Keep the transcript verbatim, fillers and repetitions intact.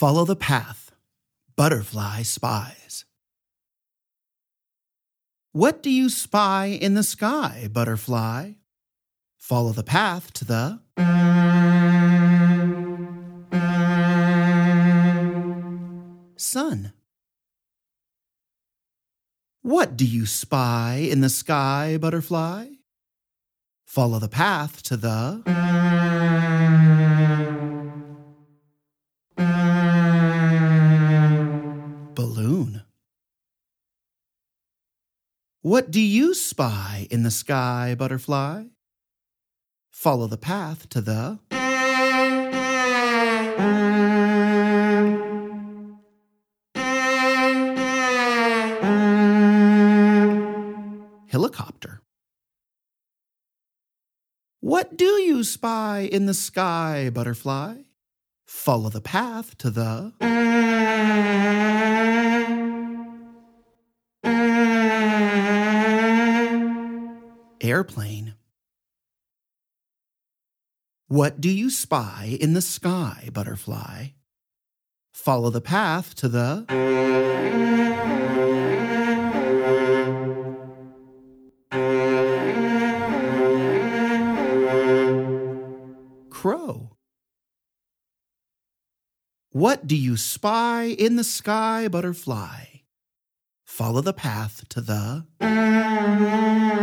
Follow the path, butterfly spies. What do you spy in the sky, butterfly? Follow the path to the sun. What do you spy in the sky, butterfly? Follow the path to the balloon. What do you spy in the sky, butterfly? Follow the path to the helicopter. What do you spy in the sky, butterfly? Follow the path to the airplane. What do you spy in the sky, butterfly? Follow the path to the crow. What do you spy in the sky, butterfly? Follow the path to the